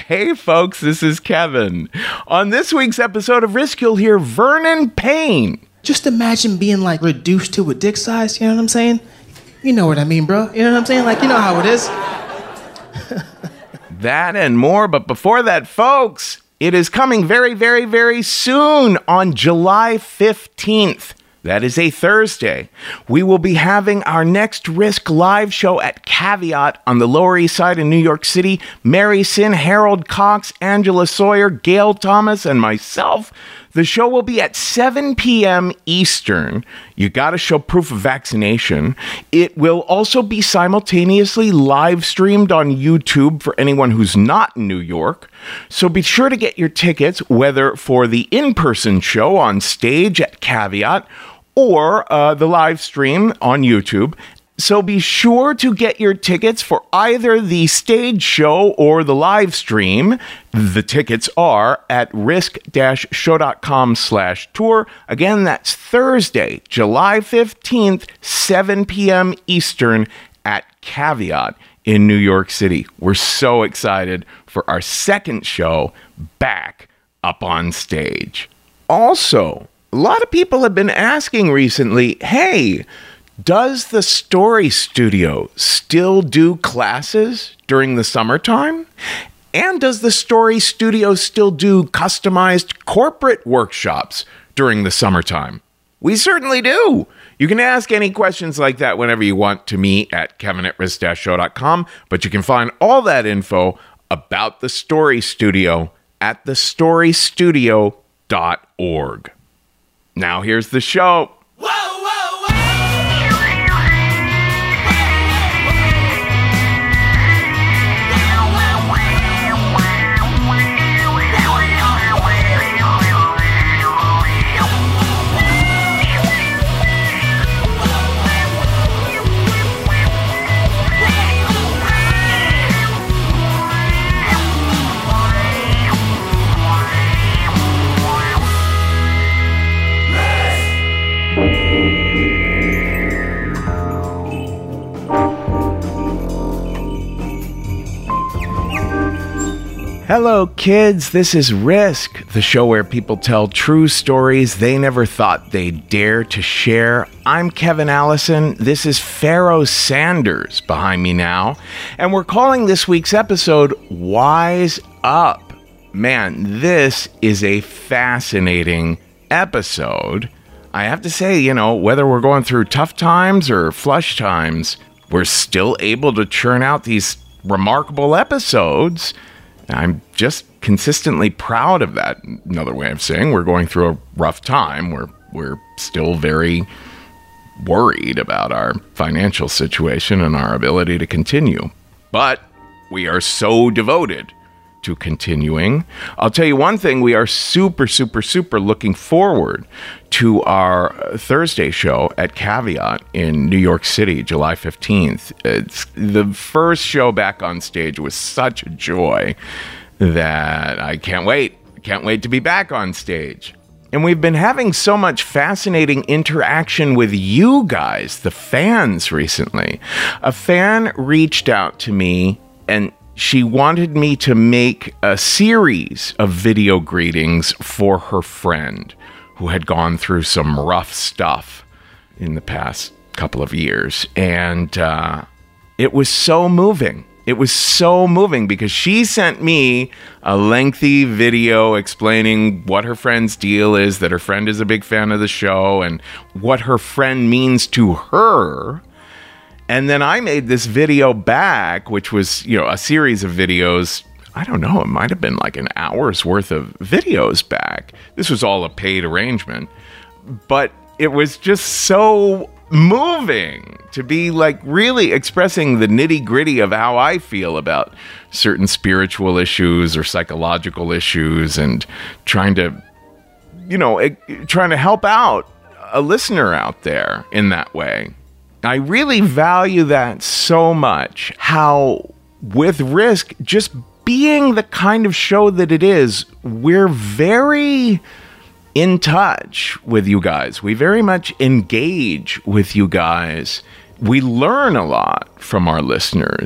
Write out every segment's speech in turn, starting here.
Hey folks, this is Kevin. On this week's episode of Risk, you'll hear Vernon Payne. Just imagine being like reduced to a dick size, you know what I'm saying? You know what I mean, bro. You know what I'm saying? Like, you know how it is. That and more, but before that, folks, it is coming very, very, very soon on July 15th. That is a Thursday. We will be having our next Risk live show at Caveat on the Lower East Side in New York City. Mary Sin, Harold Cox, Angela Sawyer, Gail Thomas, and myself. The show will be at 7 p.m. Eastern. You gotta show proof of vaccination. It will also be simultaneously live streamed on YouTube for anyone who's not in New York. So be sure to get your tickets, whether for the in-person show on stage at Caveat or the live stream on YouTube. So be sure to get your tickets for either the stage show or the live stream. The tickets are at risk-show.com/tour. Again, that's Thursday, July 15th, 7 p.m. Eastern at Caveat in New York City. We're so excited for our second show back up on stage. Also, a lot of people have been asking recently, hey, does the Story Studio still do classes during the summertime? And does the Story Studio still do customized corporate workshops during the summertime? We certainly do. You can ask any questions like that whenever you want to me at kevin@risk-show.com, but you can find all that info about the Story Studio at thestorystudio.org. Now here's the show. Hello, kids. This is Risk, the show where people tell true stories they never thought they'd dare to share. I'm Kevin Allison. This is Pharaoh Sanders behind me now. And we're calling this week's episode Wise Up. Man, this is a fascinating episode. I have to say, you know, whether we're going through tough times or flush times, we're still able to churn out these remarkable episodes. I'm just consistently proud of that. Another way of saying we're going through a rough time. We're still very worried about our financial situation and our ability to continue. But we are so devoted to continuing. I'll tell you one thing, we are super, super, super looking forward to our Thursday show at Caveat in New York City, July 15th. It's the first show back on stage was such a joy that I can't wait. Can't wait to be back on stage. And we've been having so much fascinating interaction with you guys, the fans, recently. A fan reached out to me and she wanted me to make a series of video greetings for her friend who had gone through some rough stuff in the past couple of years. And it was so moving. It was so moving because she sent me a lengthy video explaining what her friend's deal is, that her friend is a big fan of the show, and what her friend means to her. And then I made this video back, which was, you know, a series of videos. I don't know, it might have been like an hour's worth of videos back. This was all a paid arrangement. But it was just so moving to be like really expressing the nitty-gritty of how I feel about certain spiritual issues or psychological issues and trying to help out a listener out there in that way. I really value that so much, how with Risk, just being the kind of show that it is, we're very in touch with you guys. We very much engage with you guys. We learn a lot from our listeners.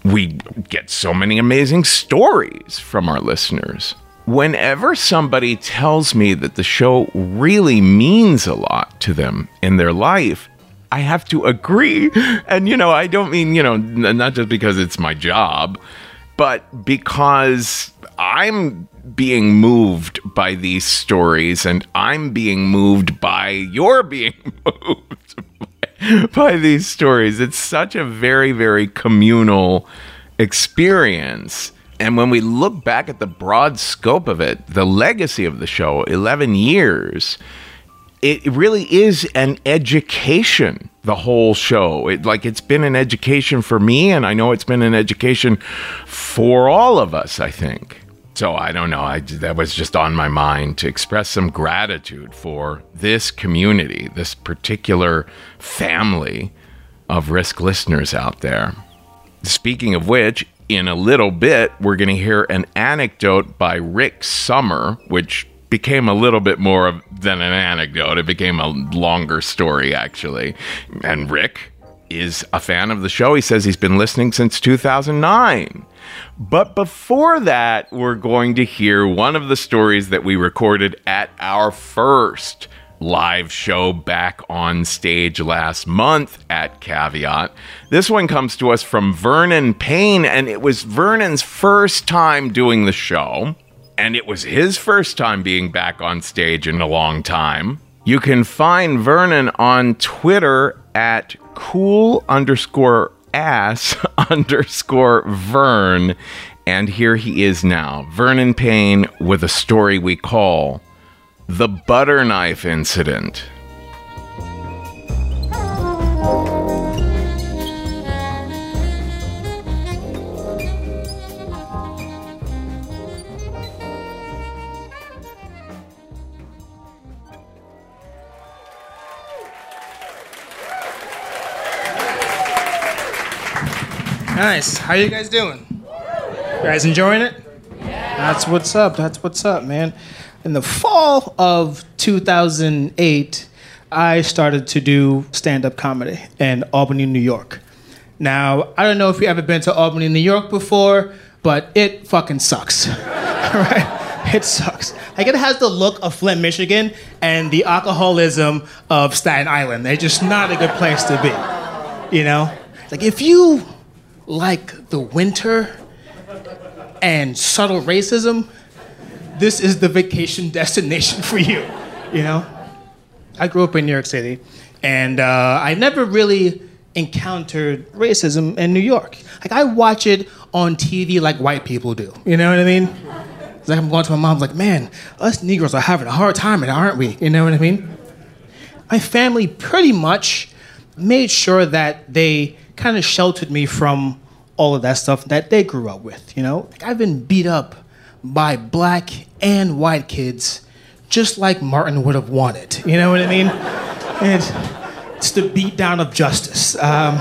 We get so many amazing stories from our listeners. Whenever somebody tells me that the show really means a lot to them in their life, I have to agree. And, I don't mean, not just because it's my job, but because I'm being moved by these stories and I'm being moved by your being moved by these stories. It's such a very, very communal experience. And when we look back at the broad scope of it, the legacy of the show, 11 years, it really is an education, the whole show. It's been an education for me, and I know it's been an education for all of us, I think. So I don't know, that was just on my mind to express some gratitude for this community, this particular family of Risk listeners out there. Speaking of which, in a little bit, we're going to hear an anecdote by Rick Summer, which became a little bit more than an anecdote. It became a longer story, actually. And Rick is a fan of the show. He says he's been listening since 2009. But before that, we're going to hear one of the stories that we recorded at our first live show back on stage last month at Caveat. This one comes to us from Vernon Payne, and it was Vernon's first time doing the show, and it was his first time being back on stage in a long time. You can find Vernon on Twitter at cool_ass_Vern, and here he is now, Vernon Payne, with a story we call The Butter Knife Incident. Nice. How you guys doing? You guys enjoying it? Yeah. That's what's up. That's what's up, man. In the fall of 2008, I started to do stand-up comedy in Albany, New York. Now, I don't know if you've ever been to Albany, New York before, but it fucking sucks. Right? It sucks. Like, it has the look of Flint, Michigan, and the alcoholism of Staten Island. They're just not a good place to be, Like, if you like the winter and subtle racism, this is the vacation destination for you, I grew up in New York City, and I never really encountered racism in New York. Like, I watch it on TV like white people do, you know what I mean? It's like I'm going to my mom's like, man, us Negroes are having a hard time, aren't we? You know what I mean? My family pretty much made sure that they kind of sheltered me from all of that stuff that they grew up with, Like, I've been beat up by black and white kids just like Martin would have wanted, you know what I mean? And it's the beat down of justice.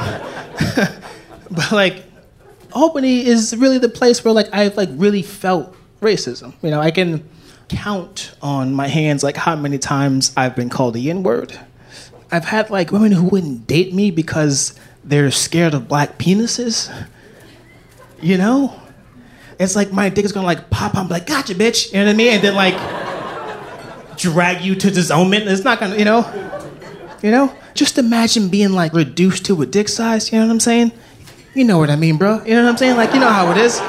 But like, Albany is really the place where like I've like really felt racism. I can count on my hands like how many times I've been called the N-word. I've had like women who wouldn't date me because they're scared of black penises. It's like my dick is gonna like pop. I'm like, gotcha, bitch. You know what I mean? And then like drag you to disownment. It's not gonna, Just imagine being like reduced to a dick size. You know what I'm saying? You know what I mean, bro. You know what I'm saying? Like, you know how it is.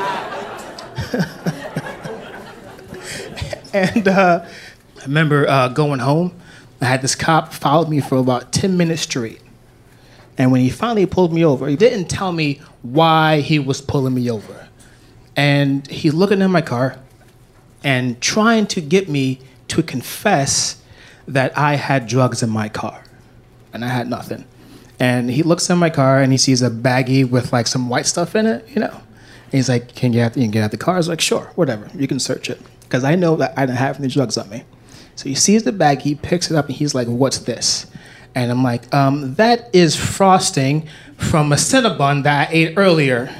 And I remember going home. I had this cop follow me for about 10 minutes straight. And when he finally pulled me over, he didn't tell me why he was pulling me over. And he's looking in my car and trying to get me to confess that I had drugs in my car. And I had nothing. And he looks in my car and he sees a baggie with like some white stuff in it, And he's like, can you get out the car? I was like, sure, whatever, you can search it. Because I know that I didn't have any drugs on me. So he sees the bag, he picks it up and he's like, what's this? And I'm like, that is frosting from a Cinnabon that I ate earlier.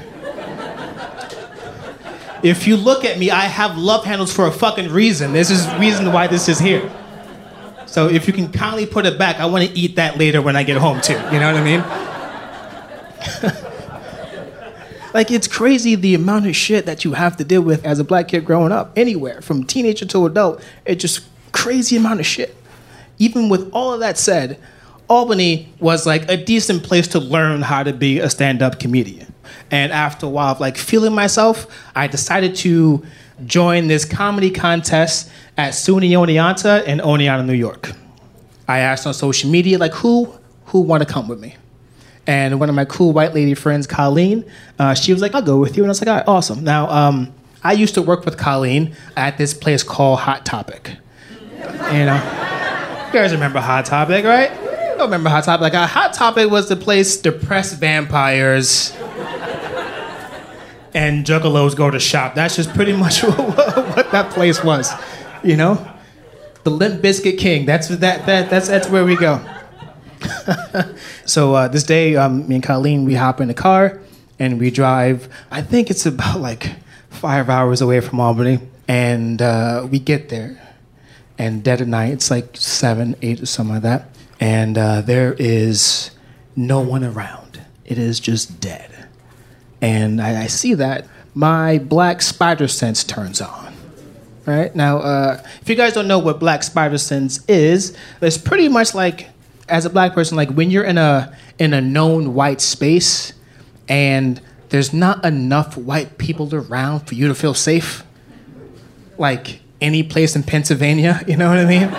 If you look at me, I have love handles for a fucking reason. This is the reason why this is here. So if you can kindly put it back, I want to eat that later when I get home too. You know what I mean? Like, it's crazy the amount of shit that you have to deal with as a black kid growing up, anywhere, from teenager to adult. It's just crazy amount of shit. Even with all of that said, Albany was like a decent place to learn how to be a stand-up comedian. And after a while of like feeling myself, I decided to join this comedy contest at SUNY Oneonta in Oneonta, New York. I asked on social media, like, who want to come with me? And one of my cool white lady friends, Colleen, she was like, I'll go with you. And I was like, all right, awesome. Now, I used to work with Colleen at this place called Hot Topic. You know, you guys remember Hot Topic, right? You don't remember Hot Topic. Like, Hot Topic was the place depressed vampires and juggalos go to shop. That's just pretty much what that place was, you know? The Limp Bizkit King. That's where we go. So this day, me and Colleen, we hop in the car and we drive. I think it's about like 5 hours away from Albany, and we get there. And dead at night, it's like 7, 8 or something like that. And there is no one around. It is just dead. And I see that. My black spider sense turns on. Right? Now, if you guys don't know what black spider sense is, it's pretty much like, as a black person, like when you're in a known white space and there's not enough white people around for you to feel safe. Like any place in Pennsylvania, you know what I mean?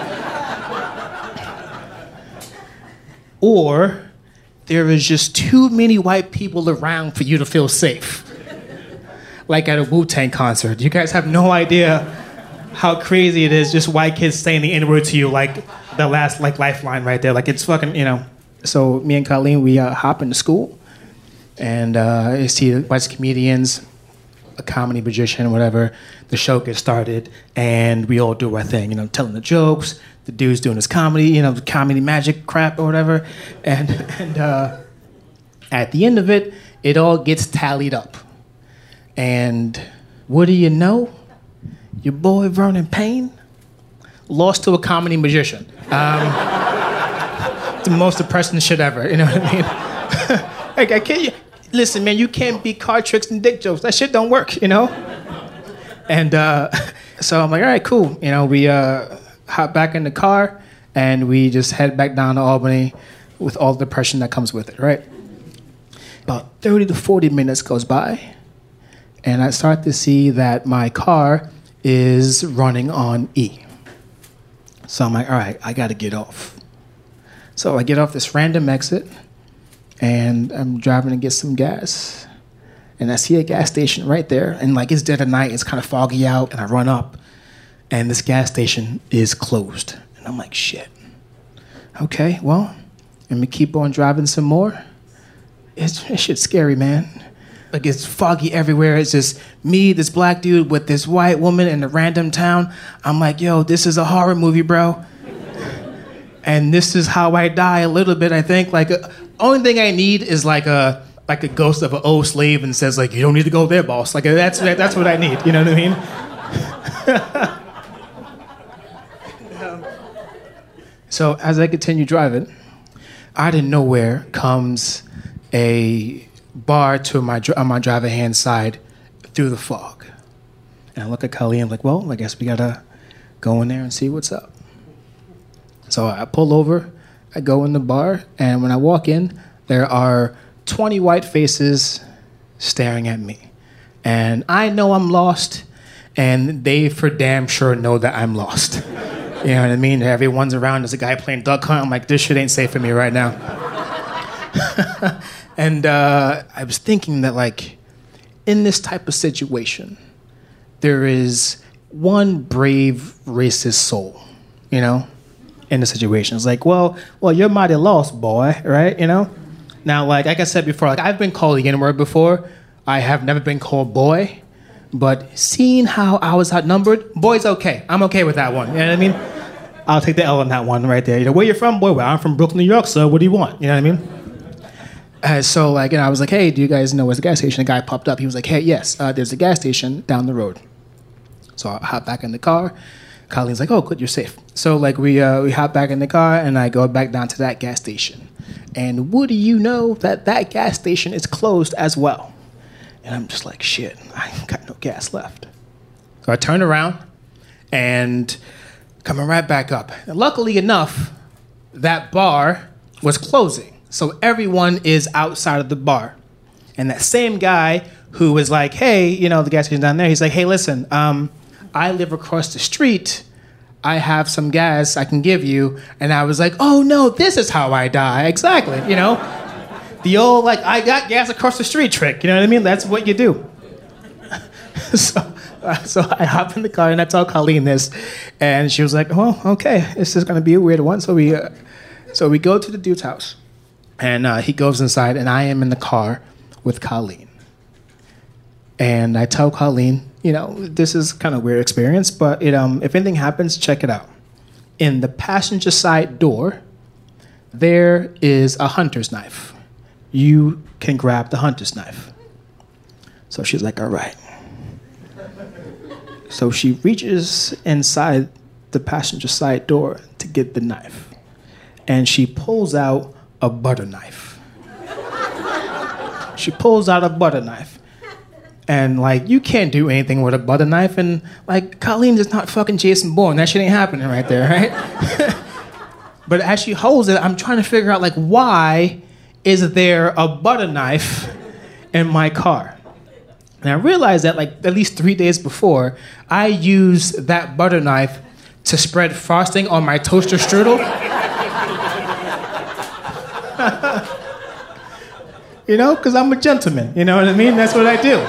Or there is just too many white people around for you to feel safe. Like at a Wu-Tang concert. You guys have no idea how crazy it is, just white kids saying the N-word to you, like the last like lifeline right there. Like it's fucking, you know. So me and Colleen, we hop into school and you see white comedians, a comedy magician, whatever. The show gets started and we all do our thing, you know, telling the jokes. The dude's doing his comedy, you know, comedy magic crap or whatever. And at the end of it, it all gets tallied up. And what do you know? Your boy Vernon Payne lost to a comedy magician. The most depressing shit ever, you know what I mean? Like, I can't, listen, man, you can't beat card tricks and dick jokes. That shit don't work, you know? And so I'm like, all right, cool. You know, we hop back in the car and we just head back down to Albany with all the depression that comes with it, right? About 30 to 40 minutes goes by and I start to see that my car is running on E. So I'm like, all right, I gotta get off. So I get off this random exit and I'm driving to get some gas. And I see a gas station right there and like it's dead at night, it's kind of foggy out, and I run up and this gas station is closed. And I'm like, shit. Okay, well, let me keep on driving some more. It's shit's scary, man. Like, it's foggy everywhere. It's just me, this black dude with this white woman in a random town. I'm like, yo, this is a horror movie, bro. And this is how I die a little bit, I think. Like, only thing I need is like a ghost of an old slave and says, like, you don't need to go there, boss. Like, that's what I need. You know what I mean? So as I continue driving, out of nowhere comes a bar to on my driver hand side through the fog. And I look at Colleen, I'm like, well, I guess we gotta go in there and see what's up. So I pull over, I go in the bar, and when I walk in, there are 20 white faces staring at me. And I know I'm lost, and they for damn sure know that I'm lost. You know what I mean? Everyone's around, there's a guy playing duck hunt. I'm like, this shit ain't safe for me right now. And I was thinking that, like, in this type of situation, there is one brave racist soul, you know, in the situation. It's like, well, you're mighty lost, boy, right? You know? Now, like I said before, like, I've been called the N-word before. I have never been called boy. But seeing how I was outnumbered, boy's okay. I'm okay with that one. You know what I mean? I'll take the L on that one right there. You know, where you from? Boy, well, I'm from Brooklyn, New York, so what do you want? You know what I mean? So, like, I was like, hey, do you guys know where's the gas station? A guy popped up. He was like, hey, yes, there's a gas station down the road. So I hop back in the car. Colleen's like, oh, good, you're safe. So, like, we hop back in the car, and I go back down to that gas station. And what do you know? That gas station is closed as well. And I'm just like, shit, I ain't got no gas left. So I turn around and coming right back up. And luckily enough, that bar was closing. So everyone is outside of the bar. And that same guy who was like, hey, you know, the gas station's down there. He's like, hey, listen, I live across the street. I have some gas I can give you. And I was like, oh, no, this is how I die. Exactly, you know? The old, like, I got gas across the street trick. You know what I mean? That's what you do. So I hop in the car and I tell Colleen this. And she was like, well, okay, this is going to be a weird one. So we go to the dude's house. And he goes inside and I am in the car with Colleen. And I tell Colleen, you know, this is kind of a weird experience, but if anything happens, check it out. In the passenger side door, there is a hunter's knife. You can grab the hunter's knife. So she's like, all right. So she reaches inside the passenger side door to get the knife. And she pulls out a butter knife. She pulls out a butter knife. And, like, you can't do anything with a butter knife. And, like, Colleen is not fucking Jason Bourne. That shit ain't happening right there, right? But as she holds it, I'm trying to figure out, like, why is there a butter knife in my car? And I realized that, like, at least 3 days before, I used that butter knife to spread frosting on my toaster strudel. You know, because I'm a gentleman. You know what I mean? That's what I do.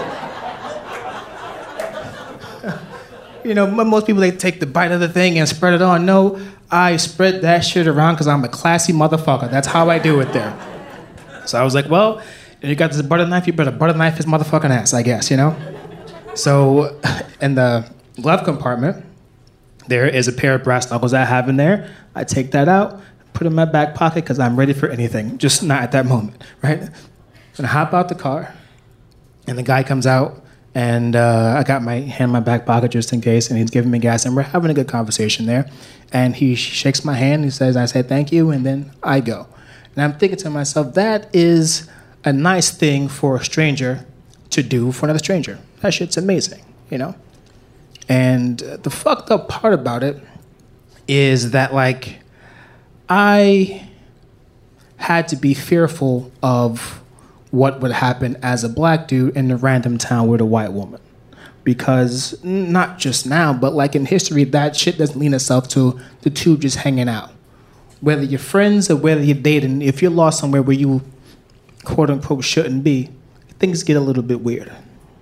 You know, most people, they take the bite of the thing and spread it on. No, I spread that shit around because I'm a classy motherfucker. That's how I do it there. So I was like, well, if you got this butter knife, you better butter knife his motherfucking ass, I guess, you know? So in the glove compartment, there is a pair of brass knuckles I have in there. I take that out, put it in my back pocket because I'm ready for anything, just not at that moment, right? So I hop out the car, and the guy comes out, and I got my hand in my back pocket just in case, and he's giving me gas, and we're having a good conversation there. And he shakes my hand, he says, I say thank you, and then I go. And I'm thinking to myself, that is a nice thing for a stranger to do for another stranger. That shit's amazing, you know? And the fucked up part about it is that, like, I had to be fearful of what would happen as a black dude in a random town with a white woman. Because not just now, but like in history, that shit doesn't lean itself to the two just hanging out. Whether you're friends or whether you're dating, if you're lost somewhere where you quote unquote shouldn't be, things get a little bit weird.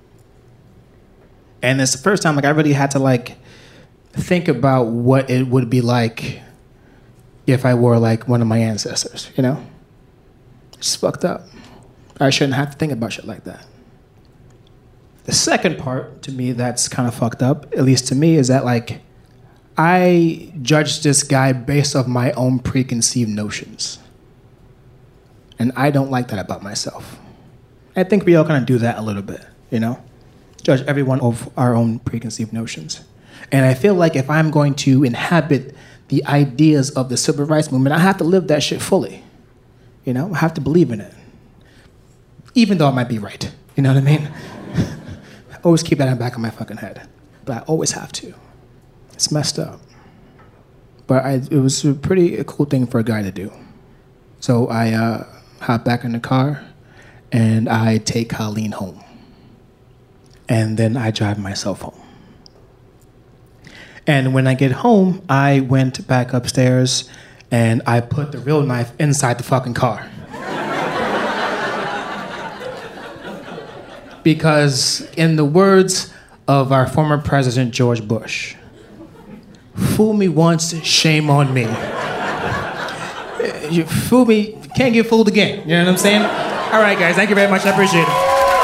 And it's the first time like I really had to like think about what it would be like if I were like one of my ancestors, you know? It's fucked up. I shouldn't have to think about shit like that. The second part, to me, that's kind of fucked up, at least to me, is that, like, I judged this guy based off my own preconceived notions. And I don't like that about myself. I think we all kind of do that a little bit, you know? Judge everyone of our own preconceived notions. And I feel like if I'm going to inhabit the ideas of the civil rights movement, I have to live that shit fully. You know? I have to believe in it. Even though I might be right. You know what I mean? I always keep that in the back of my fucking head. But I always have to. It's messed up. But it was a pretty cool thing for a guy to do. So I hop back in the car, and I take Colleen home. And then I drive myself home. And when I get home, I went back upstairs, and I put the real knife inside the fucking car. Because in the words of our former president, George Bush, fool me once, shame on me. You fool me, can't get fooled again. You know what I'm saying? All right, guys, thank you very much. I appreciate it.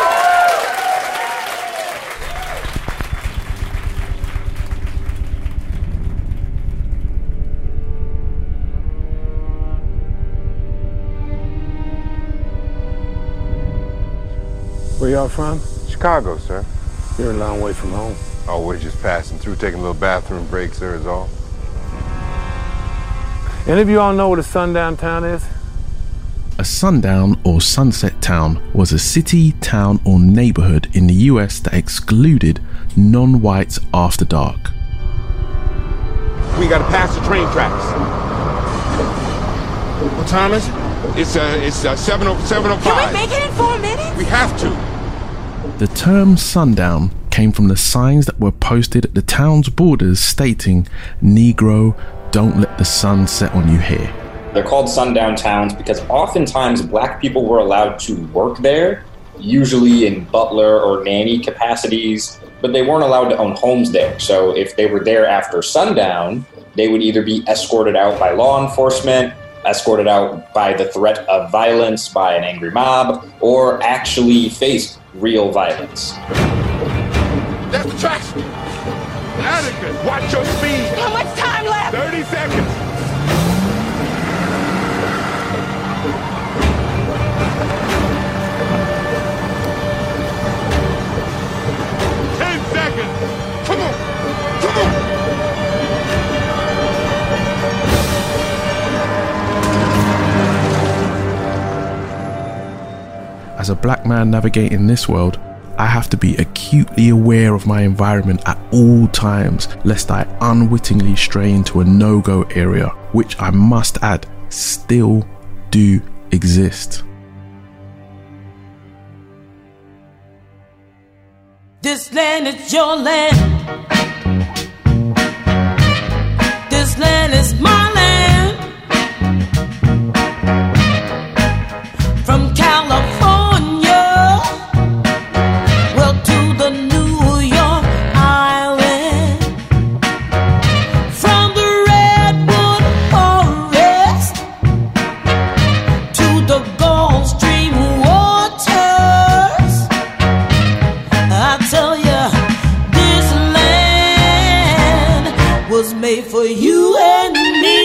Where y'all from? Chicago, sir. You're a long way from home. Oh, we're just passing through, taking a little bathroom break, sir, is all. Any of you all know what a sundown town is? A sundown or sunset town was a city, town, or neighborhood in the US that excluded non-whites after dark. We gotta pass the train tracks. What time is it? It's 7:05. Can we make it in 4 minutes? We have to. The term sundown came from the signs that were posted at the town's borders stating, "Negro, don't let the sun set on you here." They're called sundown towns because oftentimes black people were allowed to work there, usually in butler or nanny capacities, but they weren't allowed to own homes there. So if they were there after sundown, they would either be escorted out by law enforcement, escorted out by the threat of violence by an angry mob, or actually faced real violence. That's the tracks. Atticus, watch your speed. How much time left? 30 seconds. Come on! Come on! As a black man navigating this world, I have to be acutely aware of my environment at all times, lest I unwittingly stray into a no-go area, which I must add, still do exist. This land is your land. This land is my land. From California, well, to the New York Island. From the Redwood Forest to the Gulf Stream waters. I tell you, this land was made for you and me.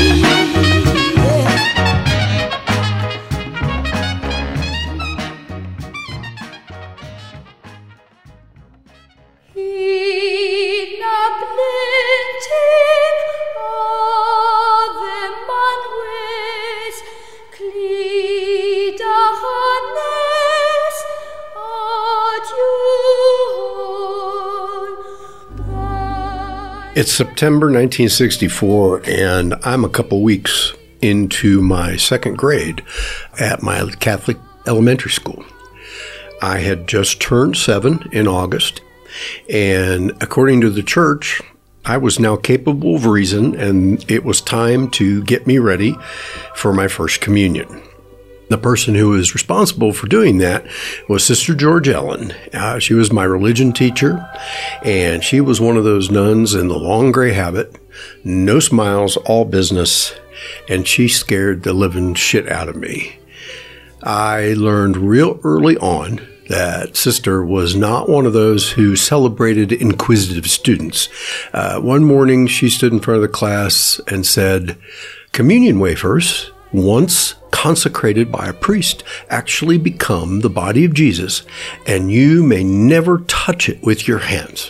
It's September 1964, and I'm a couple weeks into my second grade at my Catholic elementary school. I had just turned 7 in August, and according to the church, I was now capable of reason, and it was time to get me ready for my first communion. The person who was responsible for doing that was Sister George Ellen. She was my religion teacher, and she was one of those nuns in the long gray habit, no smiles, all business, and she scared the living shit out of me. I learned real early on that Sister was not one of those who celebrated inquisitive students. One morning, she stood in front of the class and said, "Communion wafers, once consecrated by a priest, actually become the body of Jesus, and you may never touch it with your hands."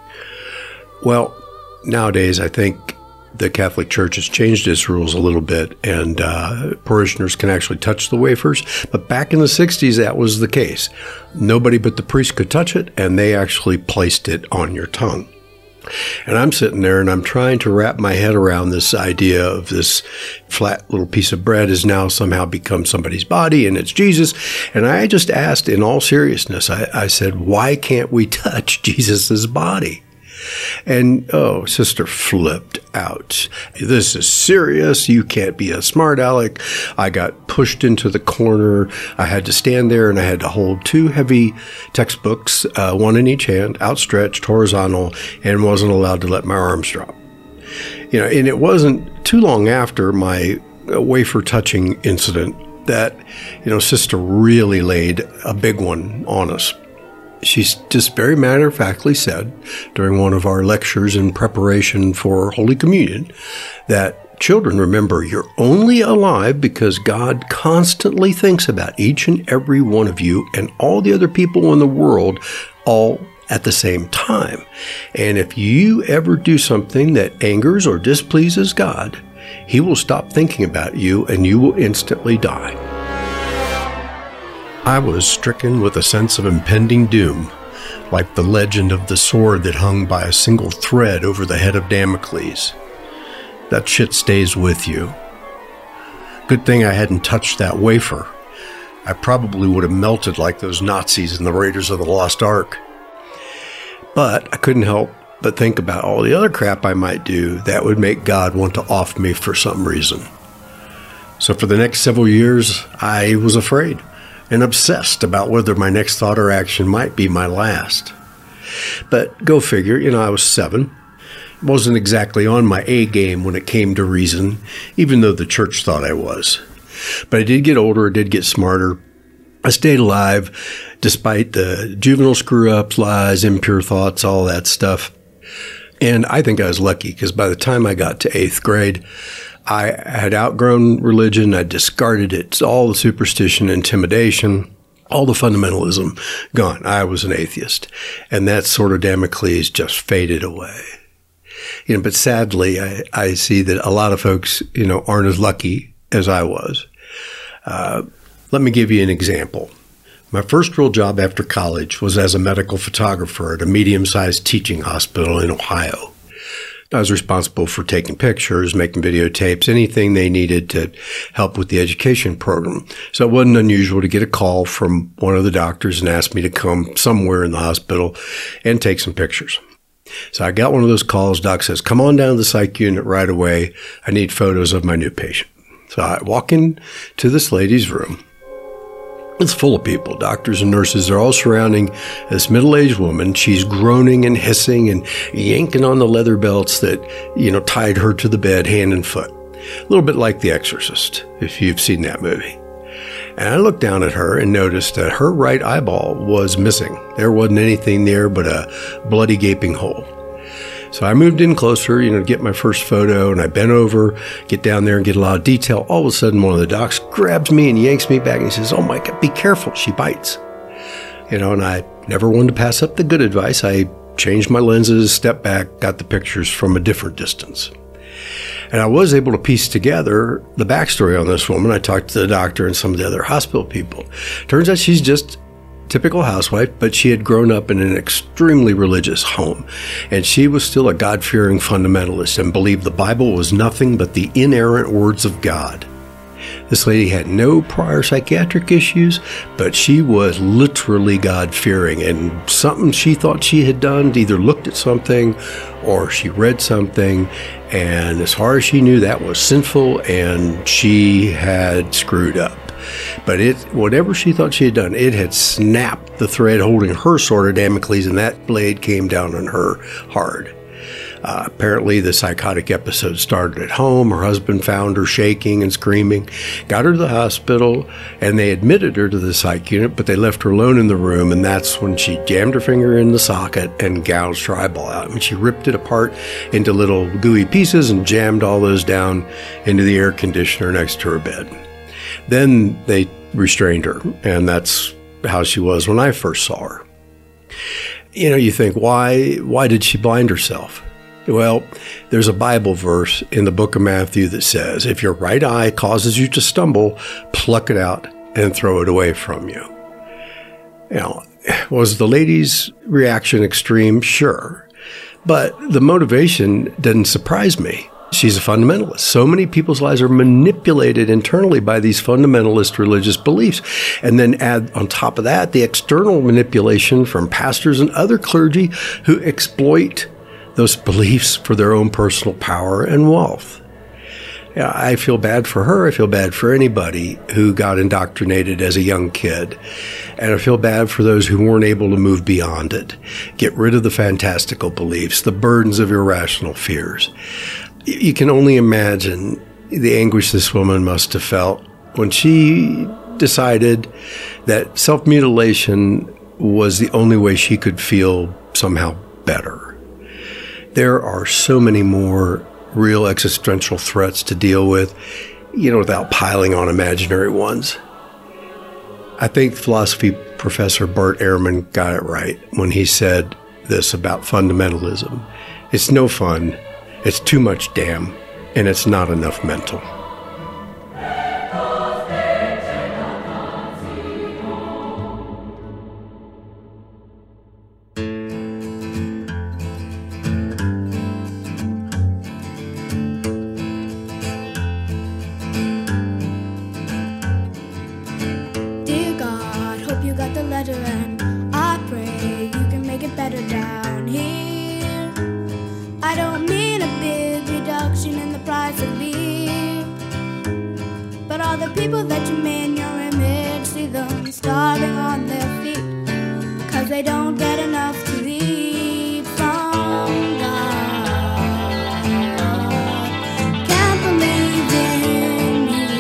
Well, nowadays, I think the Catholic Church has changed its rules a little bit, and parishioners can actually touch the wafers. But back in the 60s, that was the case. Nobody but the priest could touch it, and they actually placed it on your tongue. And I'm sitting there and I'm trying to wrap my head around this idea of this flat little piece of bread has now somehow become somebody's body and it's Jesus. And I just asked in all seriousness, I said, why can't we touch Jesus's body? And, oh, Sister flipped out. "This is serious. You can't be a smart aleck." I got pushed into the corner. I had to stand there and I had to hold 2 heavy textbooks, one in each hand, outstretched, horizontal, and wasn't allowed to let my arms drop. You know, and it wasn't too long after my wafer touching incident that, you know, Sister really laid a big one on us. She's just very matter-of-factly said during one of our lectures in preparation for Holy Communion that, "Children, remember, you're only alive because God constantly thinks about each and every one of you and all the other people in the world all at the same time. And if you ever do something that angers or displeases God, He will stop thinking about you and you will instantly die." I was stricken with a sense of impending doom, like the legend of the sword that hung by a single thread over the head of Damocles. That shit stays with you. Good thing I hadn't touched that wafer. I probably would have melted like those Nazis in the Raiders of the Lost Ark. But I couldn't help but think about all the other crap I might do that would make God want to off me for some reason. So for the next several years, I was afraid and obsessed about whether my next thought or action might be my last. But go figure, I was 7. Wasn't exactly on my A game when it came to reason, even though the church thought I was. But I did get older, I did get smarter. I stayed alive despite the juvenile screw-ups, lies, impure thoughts, all that stuff. And I think I was lucky because by the time I got to 8th grade, I had outgrown religion. I discarded it. All the superstition, intimidation, all the fundamentalism gone. I was an atheist. And that sort of Damocles just faded away. But sadly, I see that a lot of folks, aren't as lucky as I was. Let me give you an example. My first real job after college was as a medical photographer at a medium-sized teaching hospital in Ohio. I was responsible for taking pictures, making videotapes, anything they needed to help with the education program. So it wasn't unusual to get a call from one of the doctors and ask me to come somewhere in the hospital and take some pictures. So I got one of those calls. Doc says, come on down to the psych unit right away. I need photos of my new patient. So I walk into this lady's room. It's full of people. Doctors and nurses are all surrounding this middle-aged woman. She's groaning and hissing and yanking on the leather belts that, tied her to the bed hand and foot. A little bit like The Exorcist, if you've seen that movie. And I looked down at her and noticed that her right eyeball was missing. There wasn't anything there but a bloody gaping hole. So I moved in closer, to get my first photo, and I bent over, get down there and get a lot of detail. All of a sudden, one of the docs grabs me and yanks me back and he says, oh my God, be careful, she bites. And I never wanted to pass up the good advice. I changed my lenses, stepped back, got the pictures from a different distance. And I was able to piece together the backstory on this woman. I talked to the doctor and some of the other hospital people. Turns out she's just typical housewife, but she had grown up in an extremely religious home. And she was still a God-fearing fundamentalist and believed the Bible was nothing but the inerrant words of God. This lady had no prior psychiatric issues, but she was literally God-fearing. And something she thought she had done, either looked at something or she read something, and as far as she knew, that was sinful and she had screwed up. But whatever she thought she had done, it had snapped the thread holding her sword of Damocles, and that blade came down on her hard. Apparently, the psychotic episode started at home. Her husband found her shaking and screaming, got her to the hospital, and they admitted her to the psych unit, but they left her alone in the room, and that's when she jammed her finger in the socket and gouged her eyeball out. And she ripped it apart into little gooey pieces and jammed all those down into the air conditioner next to her bed. Then they restrained her, and that's how she was when I first saw her. You think, why did she blind herself? Well, there's a Bible verse in the book of Matthew that says, if your right eye causes you to stumble, pluck it out and throw it away from you. Was the lady's reaction extreme? Sure. But the motivation didn't surprise me. She's a fundamentalist. So many people's lives are manipulated internally by these fundamentalist religious beliefs. And then add on top of that the external manipulation from pastors and other clergy who exploit those beliefs for their own personal power and wealth. I feel bad for her. I feel bad for anybody who got indoctrinated as a young kid. And I feel bad for those who weren't able to move beyond it, get rid of the fantastical beliefs, the burdens of irrational fears. You can only imagine the anguish this woman must have felt when she decided that self-mutilation was the only way she could feel somehow better. There are so many more real existential threats to deal with, without piling on imaginary ones. I think philosophy professor Bart Ehrman got it right when he said this about fundamentalism. It's no fun, it's too much damn, and it's not enough mental. the people that you made in your image, see them starving on their feet, 'cause they don't get enough to eat from God. Can't believe in you.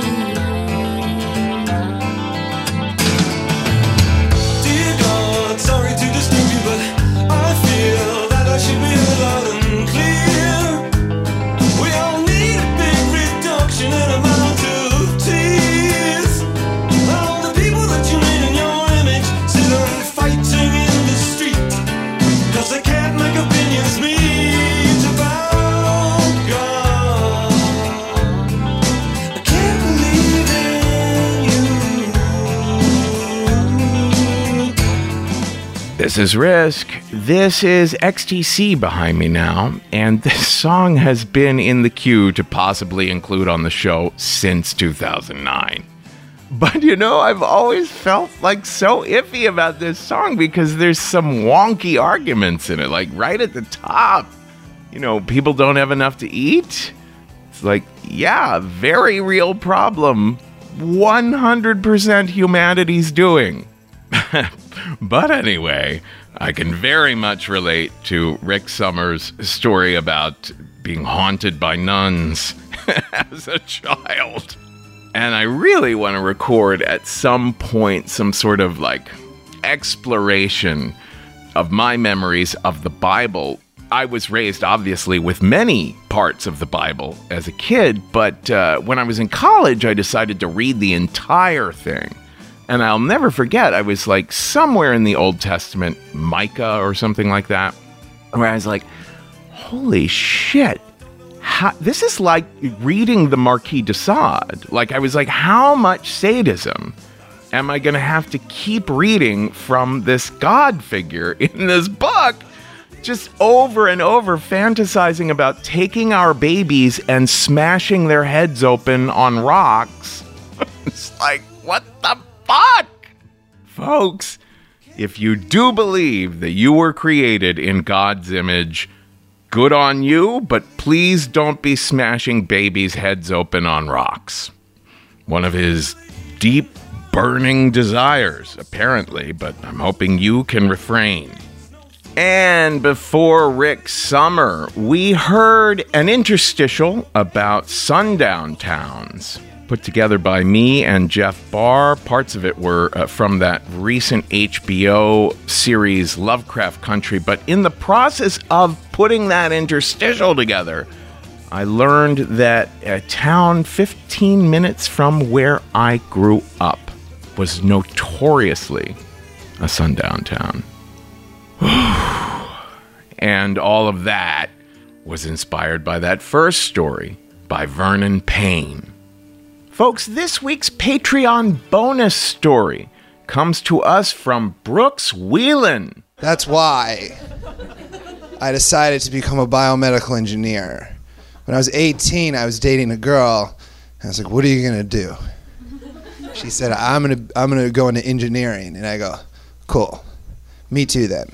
Dear God, sorry to disturb you, but I feel that I should be heard loud and clear. We all need a big reduction in amount of tears. All the people that you made in your image sit on fighting in the street, 'cause they can't make opinions meet about God. I can't believe in you. This is Risk. This is XTC behind me now, and this song has been in the queue to possibly include on the show since 2009. But I've always felt like so iffy about this song because there's some wonky arguments in it, like right at the top. People don't have enough to eat. It's like, yeah, very real problem. 100% humanity's doing. But anyway, I can very much relate to Rick Summers' story about being haunted by nuns as a child. And I really want to record at some point some sort of exploration of my memories of the Bible. I was raised, obviously, with many parts of the Bible as a kid, but when I was in college, I decided to read the entire thing. And I'll never forget, I was somewhere in the Old Testament, Micah or something like that, where I was like, holy shit. This is like reading the Marquis de Sade. I was like, how much sadism am I going to have to keep reading from this God figure in this book? Just over and over fantasizing about taking our babies and smashing their heads open on rocks. It's like, what the fuck? Folks, if you do believe that you were created in God's image, good on you, but please don't be smashing babies' heads open on rocks. One of his deep, burning desires, apparently, but I'm hoping you can refrain. And before Rick Summer, we heard an interstitial about sundown towns, put together by me and Jeff Barr. Parts of it were from that recent HBO series Lovecraft Country, but in the process of putting that interstitial together, I learned that a town 15 minutes from where I grew up was notoriously a sundown town. And all of that was inspired by that first story by Vernon Payne. Folks, this week's Patreon bonus story comes to us from Brooks Whelan. That's why I decided to become a biomedical engineer. When I was 18, I was dating a girl, and I was like, what are you going to do? She said, I'm gonna go into engineering. And I go, cool. Me too then.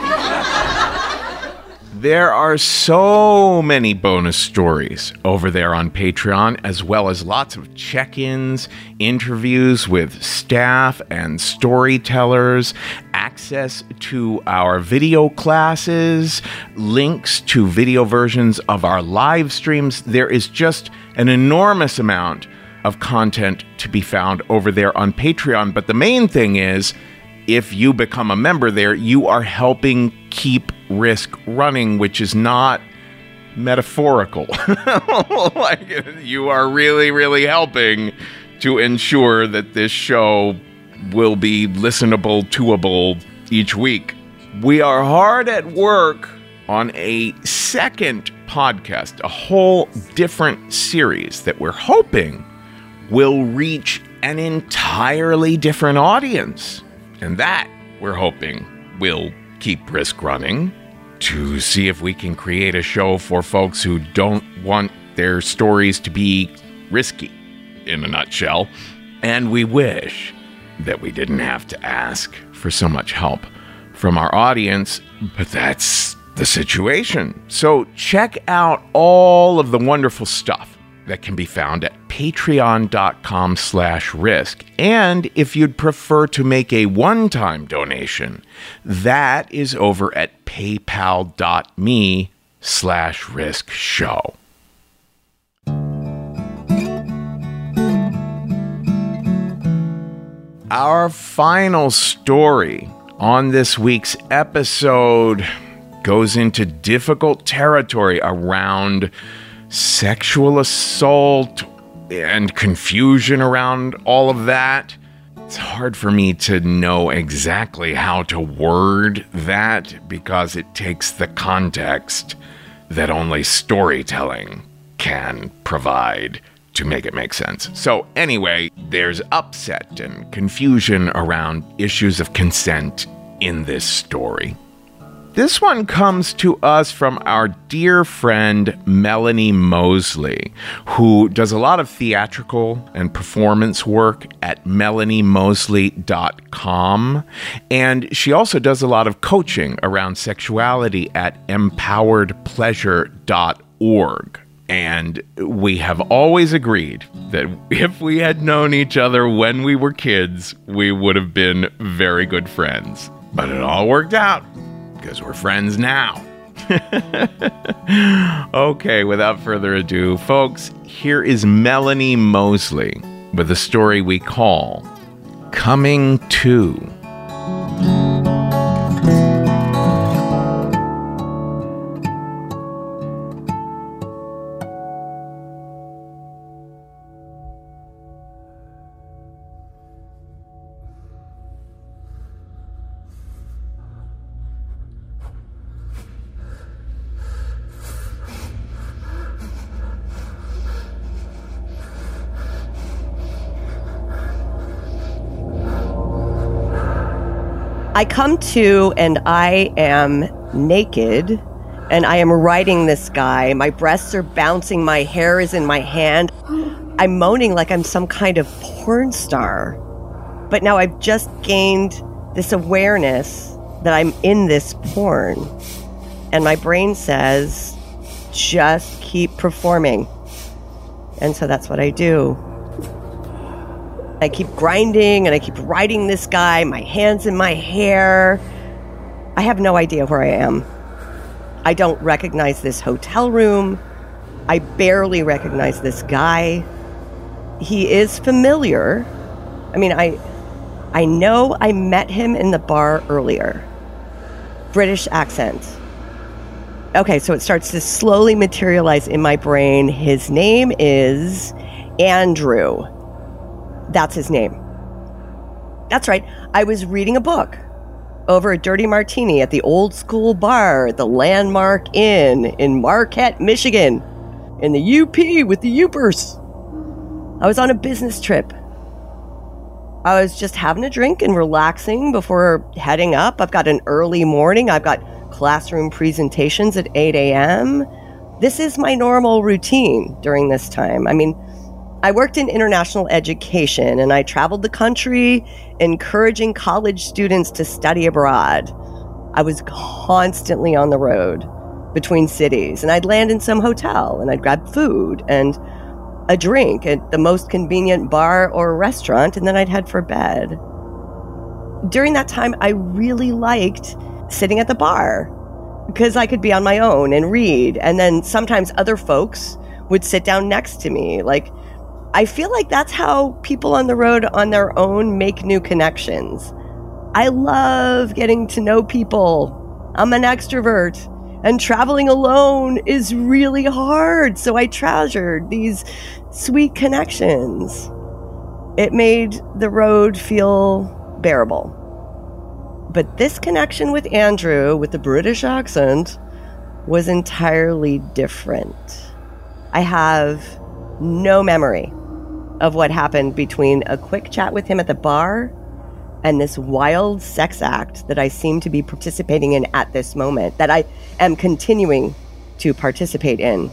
There are so many bonus stories over there on Patreon, as well as lots of check-ins, interviews with staff and storytellers, access to our video classes, links to video versions of our live streams. There is just an enormous amount of content to be found over there on Patreon. But the main thing is, if you become a member there, you are helping keep Risk running, which is not metaphorical. You are really, really helping to ensure that this show will be listenable, doable each week. We are hard at work on a second podcast, a whole different series that we're hoping will reach an entirely different audience. And that, we're hoping, will keep Risk running, to see if we can create a show for folks who don't want their stories to be risky, in a nutshell. And we wish that we didn't have to ask for so much help from our audience, but that's the situation. So check out all of the wonderful stuff that can be found at patreon.com/risk. And if you'd prefer to make a one-time donation, that is over at paypal.me/riskshow. Our final story on this week's episode goes into difficult territory around sexual assault and confusion around all of that. It's hard for me to know exactly how to word that because it takes the context that only storytelling can provide to make it make sense. So anyway, there's upset and confusion around issues of consent in this story. This one comes to us from our dear friend Melanie Mosley, who does a lot of theatrical and performance work at melaniemosley.com. And she also does a lot of coaching around sexuality at empoweredpleasure.org. And we have always agreed that if we had known each other when we were kids, we would have been very good friends. But it all worked out, because we're friends now. Okay, without further ado, folks, here is Melanie Mosley with a story we call Coming To. I come to and I am naked and I am riding this guy. My breasts are bouncing. My hair is in my hand. I'm moaning like I'm some kind of porn star. But now I've just gained this awareness that I'm in this porn. And my brain says, just keep performing. And so that's what I do. I keep grinding and I keep riding this guy, my hands in my hair. I have no idea where I am. I don't recognize this hotel room. I barely recognize this guy. He is familiar. I mean, I know I met him in the bar earlier. British accent. Okay, so it starts to slowly materialize in my brain. His name is Andrew. That's his name. That's right. I was reading a book over a dirty martini at the old school bar, the Landmark Inn in Marquette, Michigan, in the UP with the Upers. I was on a business trip. I was just having a drink and relaxing before heading up. I've got an early morning. I've got classroom presentations at 8 a.m. This is my normal routine during this time. I mean, I worked in international education and I traveled the country encouraging college students to study abroad. I was constantly on the road between cities and I'd land in some hotel and I'd grab food and a drink at the most convenient bar or restaurant and then I'd head for bed. During that time, I really liked sitting at the bar because I could be on my own and read, and then sometimes other folks would sit down next to me. Like, I feel like that's how people on the road on their own make new connections. I love getting to know people. I'm an extrovert, and traveling alone is really hard, so I treasured these sweet connections. It made the road feel bearable. But this connection with Andrew, with the British accent, was entirely different. I have no memory of what happened between a quick chat with him at the bar and this wild sex act that I seem to be participating in at this moment, that I am continuing to participate in.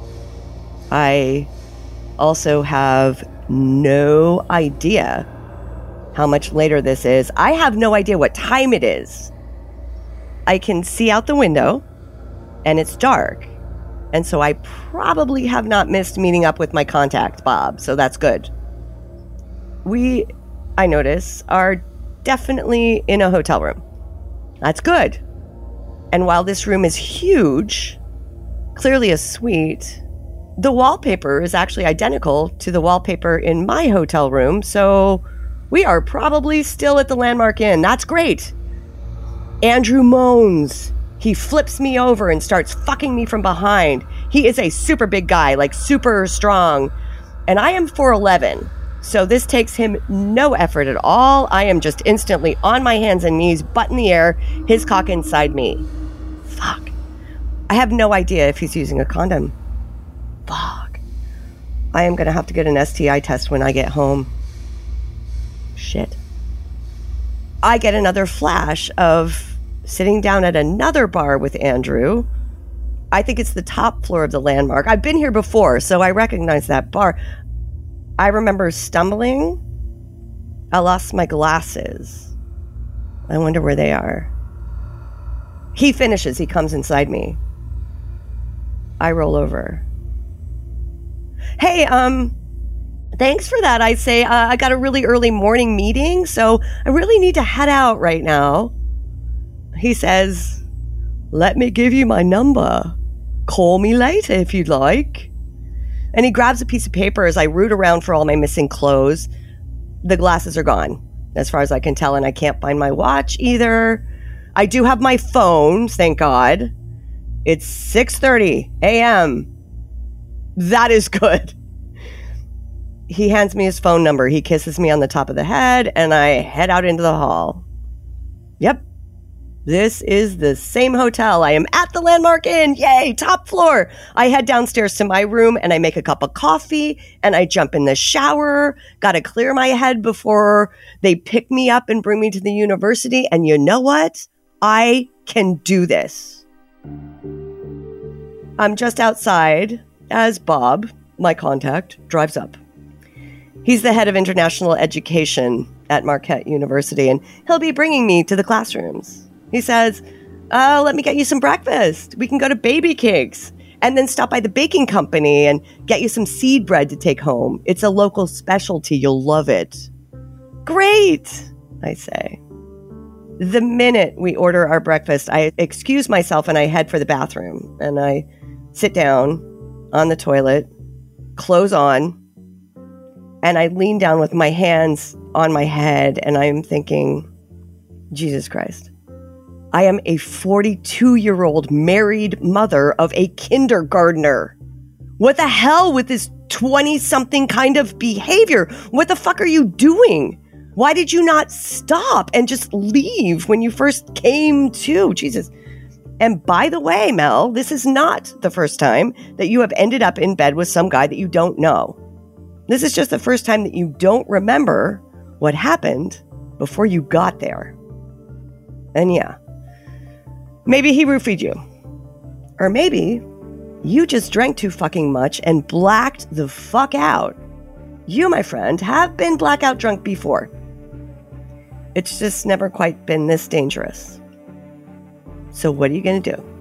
I also have no idea how much later this is. I have no idea what time it is. I can see out the window and it's dark. And so I probably have not missed meeting up with my contact, Bob. So that's good. We, I notice, are definitely in a hotel room. That's good. And while this room is huge, clearly a suite, the wallpaper is actually identical to the wallpaper in my hotel room. So we are probably still at the Landmark Inn. That's great. Andrew moans. He flips me over and starts fucking me from behind. He is a super big guy, like super strong. And I am 4'11", so this takes him no effort at all. I am just instantly on my hands and knees, butt in the air, his cock inside me. Fuck. I have no idea if he's using a condom. Fuck. I am going to have to get an STI test when I get home. Shit. I get another flash of sitting down at another bar with Andrew. I think it's the top floor of the Landmark. I've been here before, so I recognize that bar. I remember stumbling. I lost my glasses. I wonder where they are. He finishes. He comes inside me. I roll over. Hey, thanks for that. I say, I got a really early morning meeting, so I really need to head out right now. He says, let me give you my number. Call me later if you'd like. And he grabs a piece of paper as I root around for all my missing clothes. The glasses are gone, as far as I can tell, and I can't find my watch either. I do have my phone, thank God. It's 6:30 a.m. That is good. He hands me his phone number. He kisses me on the top of the head, and I head out into the hall. Yep. This is the same hotel. I am at the Landmark Inn. Yay, top floor. I head downstairs to my room and I make a cup of coffee and I jump in the shower. Got to clear my head before they pick me up and bring me to the university. And you know what? I can do this. I'm just outside as Bob, my contact, drives up. He's the head of international education at Marquette University, and he'll be bringing me to the classrooms. He says, let me get you some breakfast. We can go to Baby Cakes and then stop by the baking company and get you some seed bread to take home. It's a local specialty. You'll love it. Great, I say. The minute we order our breakfast, I excuse myself and I head for the bathroom. And I sit down on the toilet, clothes on, and I lean down with my hands on my head and I'm thinking, Jesus Christ. I am a 42-year-old married mother of a kindergartner. What the hell with this 20-something kind of behavior? What the fuck are you doing? Why did you not stop and just leave when you first came to? Jesus. And by the way, Mel, this is not the first time that you have ended up in bed with some guy that you don't know. This is just the first time that you don't remember what happened before you got there. And yeah. Maybe he roofied you. Or maybe you just drank too fucking much and blacked the fuck out. You, my friend, have been blackout drunk before. It's just never quite been this dangerous. So what are you going to do?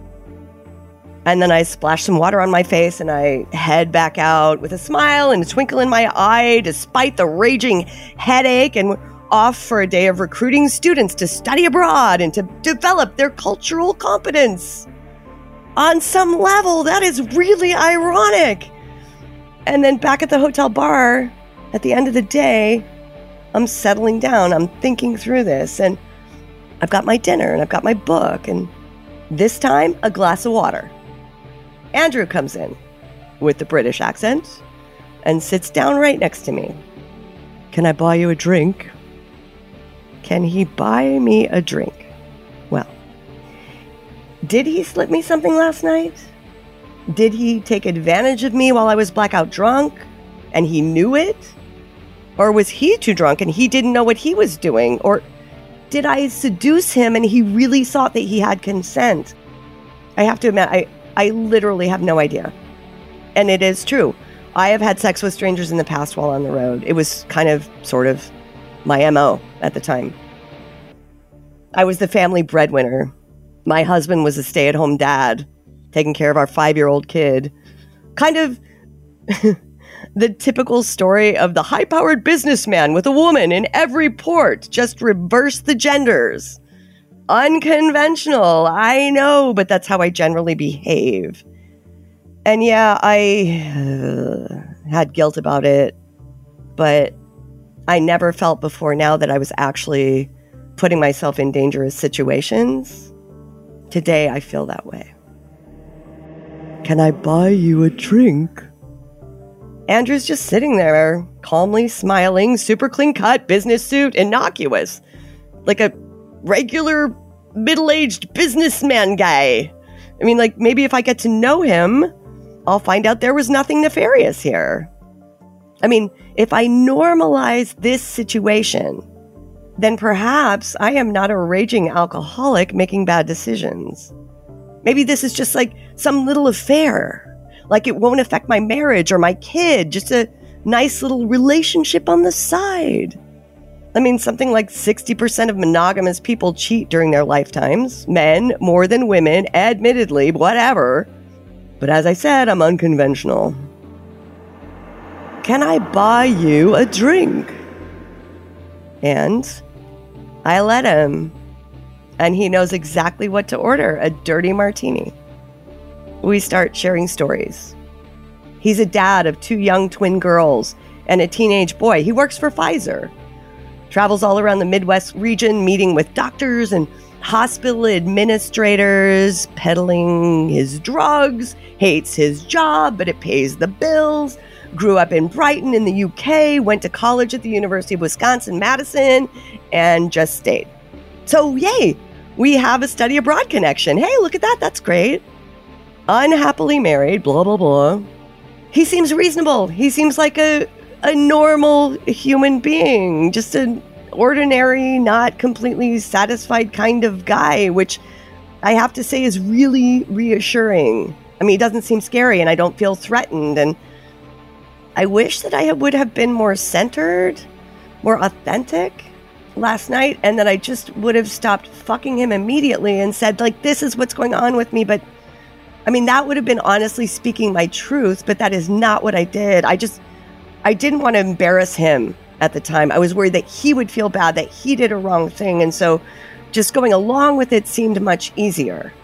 And then I splash some water on my face and I head back out with a smile and a twinkle in my eye despite the raging headache, and off for a day of recruiting students to study abroad and to develop their cultural competence. On some level, that is really ironic. And then back at the hotel bar, at the end of the day, I'm settling down. I'm thinking through this, and I've got my dinner and I've got my book, and this time, a glass of water. Andrew comes in with the British accent and sits down right next to me. Can I buy you a drink? Can he buy me a drink? Well, did he slip me something last night? Did he take advantage of me while I was blackout drunk and he knew it? Or was he too drunk and he didn't know what he was doing? Or did I seduce him and he really thought that he had consent? I have to admit, I literally have no idea. And it is true. I have had sex with strangers in the past while on the road. It was kind of, sort of, my MO at the time. I was the family breadwinner. My husband was a stay-at-home dad. taking care of our 5-year-old kid. Kind of the typical story of the high-powered businessman with a woman in every port. Just reverse the genders. Unconventional, I know, but that's how I generally behave. And yeah, I had guilt about it, but I never felt before now that I was actually putting myself in dangerous situations. Today, I feel that way. Can I buy you a drink? Andrew's just sitting there, calmly smiling, super clean cut, business suit, innocuous. Like a regular middle-aged businessman guy. I mean, like, maybe if I get to know him, I'll find out there was nothing nefarious here. I mean, if I normalize this situation, then perhaps I am not a raging alcoholic making bad decisions. Maybe this is just like some little affair. Like it won't affect my marriage or my kid, just a nice little relationship on the side. I mean, something like 60% of monogamous people cheat during their lifetimes. Men more than women, admittedly, whatever. But as I said, I'm unconventional. Can I buy you a drink? And I let him. And he knows exactly what to order, a dirty martini. We start sharing stories. He's a dad of 2 young twin girls and a teenage boy. He works for Pfizer. Travels all around the Midwest region, meeting with doctors and hospital administrators, peddling his drugs, hates his job, but it pays the bills. Grew up in Brighton in the UK, went to college at the University of Wisconsin-Madison, and just stayed. So, yay, we have a study abroad connection. Hey, look at that, that's great. Unhappily married, blah, blah, blah. He seems reasonable. He seems like a normal human being, just an ordinary, not completely satisfied kind of guy, which I have to say is really reassuring. I mean, he doesn't seem scary, and I don't feel threatened, and I wish that I would have been more centered, more authentic last night, and that I just would have stopped fucking him immediately and said, like, this is what's going on with me. But, I mean, that would have been honestly speaking my truth, but that is not what I did. I didn't want to embarrass him at the time. I was worried that he would feel bad, that he did a wrong thing, and so just going along with it seemed much easier.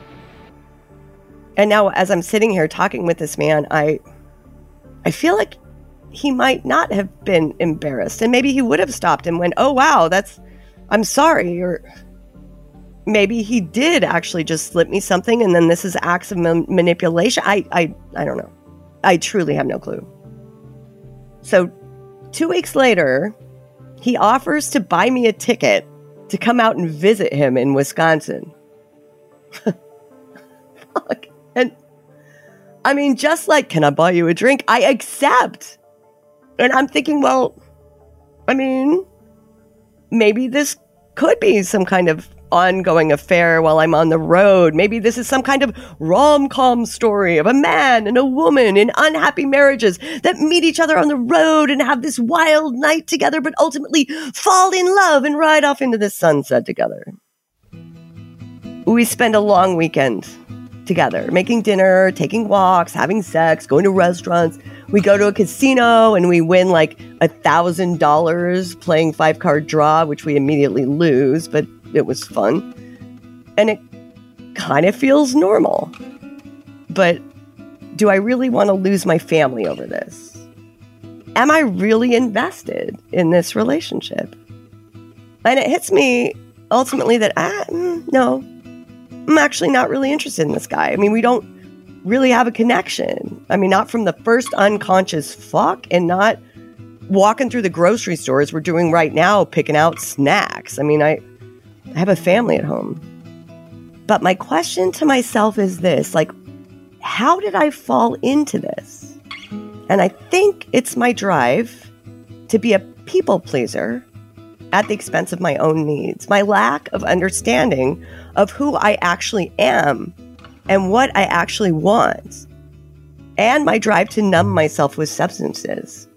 And now, as I'm sitting here talking with this man, I feel like he might not have been embarrassed, and maybe he would have stopped and went, oh, wow, I'm sorry. Or maybe he did actually just slip me something, and then this is acts of manipulation. I don't know. I truly have no clue. So 2 weeks later, he offers to buy me a ticket to come out and visit him in Wisconsin. Fuck. And I mean, just like, can I buy you a drink? I accept. And I'm thinking, well, I mean, maybe this could be some kind of ongoing affair while I'm on the road. Maybe this is some kind of rom-com story of a man and a woman in unhappy marriages that meet each other on the road and have this wild night together, but ultimately fall in love and ride off into the sunset together. We spend a long weekend together, making dinner, taking walks, having sex, going to restaurants. We go to a casino and we win like $1,000 playing 5-card draw, which we immediately lose, but it was fun. And it kind of feels normal. But do I really want to lose my family over this? Am I really invested in this relationship? And it hits me ultimately that, no, I'm actually not really interested in this guy. I mean, we don't really have a connection. I mean, not from the first unconscious fuck, and not walking through the grocery stores we're doing right now, picking out snacks. I mean, I have a family at home. But my question to myself is this, like, how did I fall into this? And I think it's my drive to be a people pleaser at the expense of my own needs, my lack of understanding of who I actually am and what I actually want, and my drive to numb myself with substances.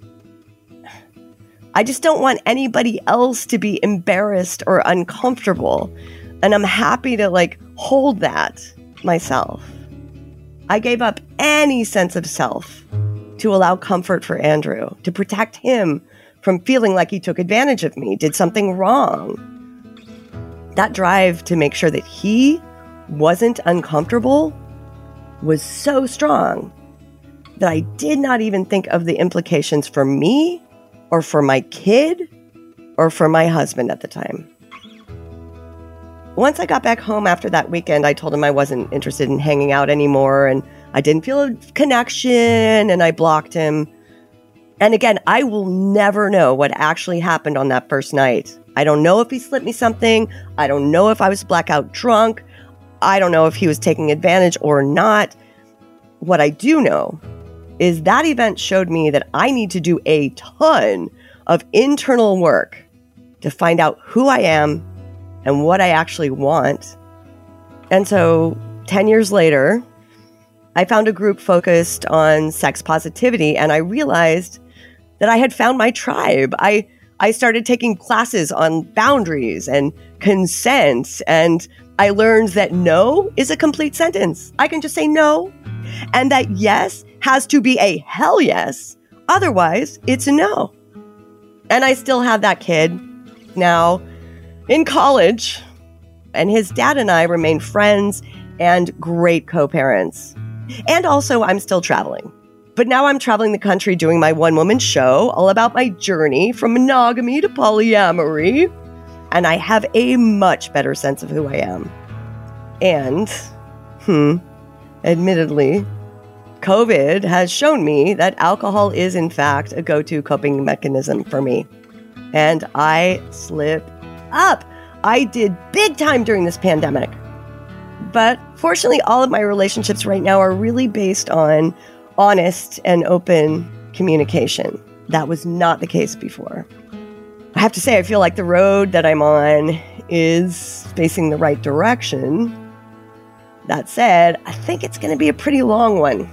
I just don't want anybody else to be embarrassed or uncomfortable, and I'm happy to, like, hold that myself. I gave up any sense of self to allow comfort for Andrew, to protect him from feeling like he took advantage of me, did something wrong. That drive to make sure that he wasn't uncomfortable was so strong that I did not even think of the implications for me or for my kid or for my husband at the time. Once I got back home after that weekend, I told him I wasn't interested in hanging out anymore and I didn't feel a connection and I blocked him. And again, I will never know what actually happened on that first night. I don't know if he slipped me something. I don't know if I was blackout drunk. I don't know if he was taking advantage or not. What I do know is that event showed me that I need to do a ton of internal work to find out who I am and what I actually want. And so 10 years later, I found a group focused on sex positivity, and I realized that I had found my tribe. I started taking classes on boundaries and consent, and I learned that no is a complete sentence. I can just say no, and that yes has to be a hell yes. Otherwise, it's a no. And I still have that kid now in college, and his dad and I remain friends and great co-parents. And also, I'm still traveling. But now I'm traveling the country doing my one-woman show all about my journey from monogamy to polyamory. And I have a much better sense of who I am. And, admittedly, COVID has shown me that alcohol is, in fact, a go-to coping mechanism for me. And I slip up. I did big time during this pandemic. But fortunately, all of my relationships right now are really based on honest and open communication. That was not the case before. I have to say, I feel like the road that I'm on is facing the right direction. That said, I think it's going to be a pretty long one.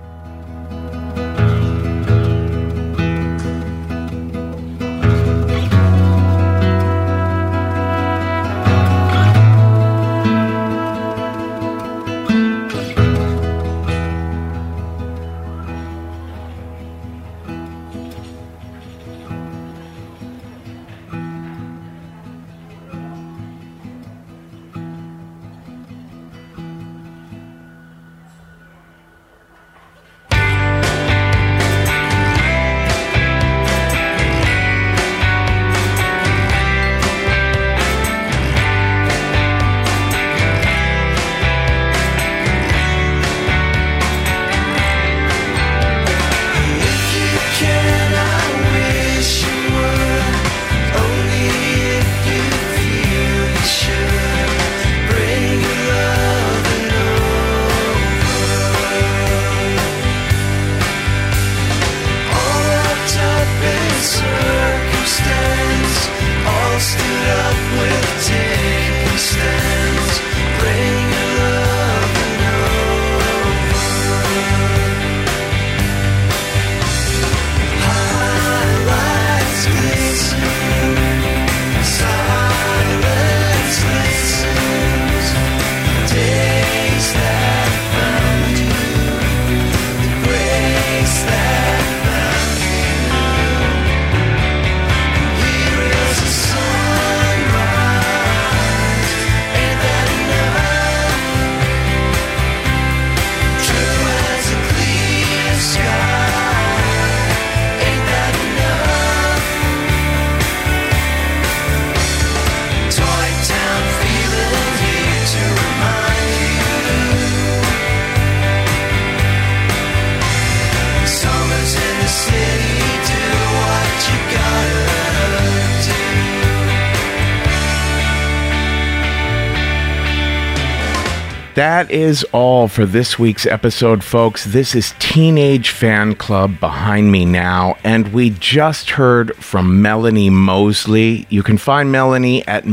That is all for this week's episode, folks. This is Teenage Fan Club behind me now, and we just heard from Melanie Mosley. You can find Melanie at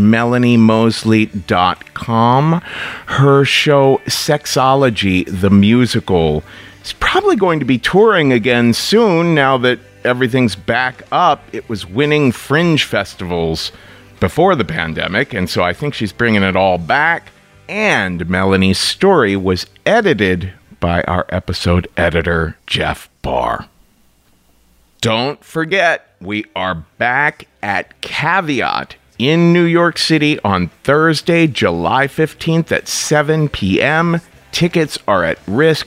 melaniemosley.com. Her show, Sexology, the Musical, is probably going to be touring again soon now that everything's back up. It was winning fringe festivals before the pandemic, and so I think she's bringing it all back. And Melanie's story was edited by our episode editor, Jeff Barr. Don't forget, we are back at Caveat in New York City on Thursday, July 15th at 7 p.m. Tickets are at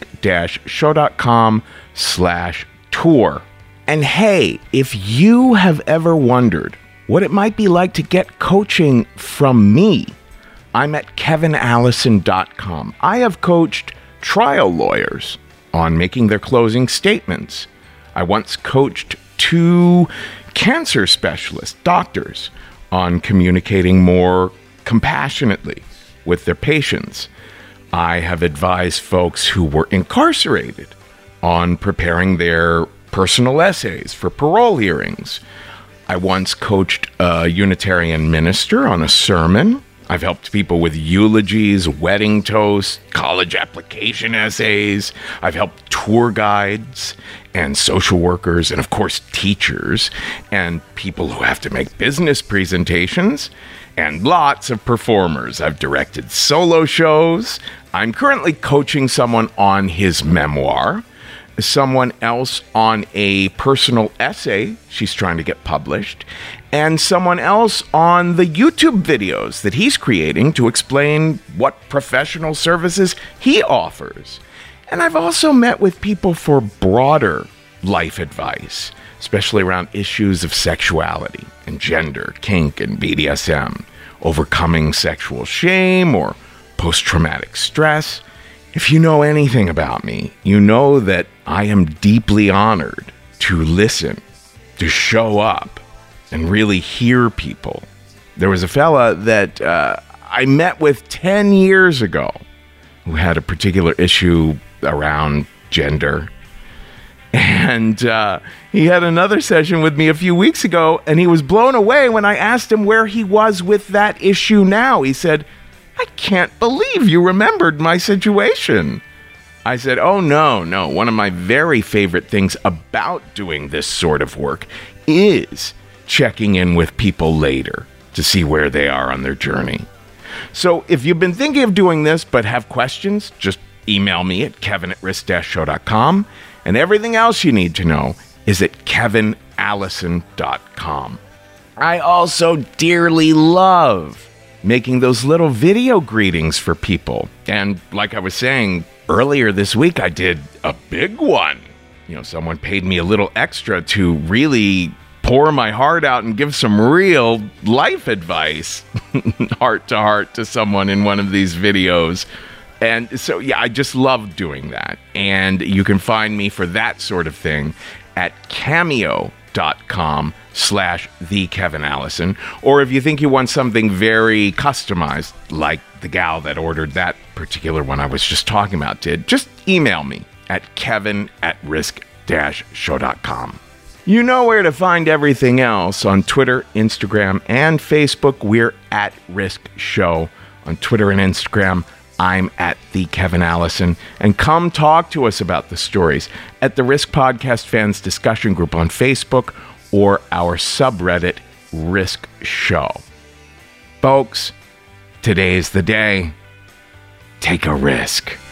risk-show.com/tour. And hey, if you have ever wondered what it might be like to get coaching from me, I'm at kevinallison.com. I have coached trial lawyers on making their closing statements. I once coached 2 cancer specialists, doctors, on communicating more compassionately with their patients. I have advised folks who were incarcerated on preparing their personal essays for parole hearings. I once coached a Unitarian minister on a sermon. I've helped people with eulogies, wedding toasts, college application essays. I've helped tour guides and social workers and, of course, teachers and people who have to make business presentations and lots of performers. I've directed solo shows. I'm currently coaching someone on his memoir, someone else on a personal essay she's trying to get published, and someone else on the YouTube videos that he's creating to explain what professional services he offers. And I've also met with people for broader life advice, especially around issues of sexuality and gender, kink, and BDSM, overcoming sexual shame or post-traumatic stress. If you know anything about me, you know that I am deeply honored to listen, to show up, and really hear people. There was a fella that I met with 10 years ago who had a particular issue around gender. And he had another session with me a few weeks ago, and he was blown away when I asked him where he was with that issue now. He said, "I can't believe you remembered my situation." I said, "Oh, no. One of my very favorite things about doing this sort of work is checking in with people later to see where they are on their journey." So if you've been thinking of doing this but have questions, just email me at kevin@risk-show.com. And everything else you need to know is at kevinallison.com. I also dearly love making those little video greetings for people. And like I was saying, earlier this week, I did a big one. Someone paid me a little extra to really pour my heart out and give some real life advice, heart to heart, to someone in one of these videos. And so, yeah, I just love doing that. And you can find me for that sort of thing at cameo.com/thekevinallison. Or if you think you want something very customized, like the gal that ordered that particular one I was just talking about did, just email me at kevin@risk-show.com. You know where to find everything else on Twitter, Instagram, and Facebook. We're at Risk Show. On Twitter and Instagram, I'm at the Kevin Allison. And come talk to us about the stories at the Risk Podcast Fans Discussion Group on Facebook or our subreddit, Risk Show. Folks, today's the day. Take a risk.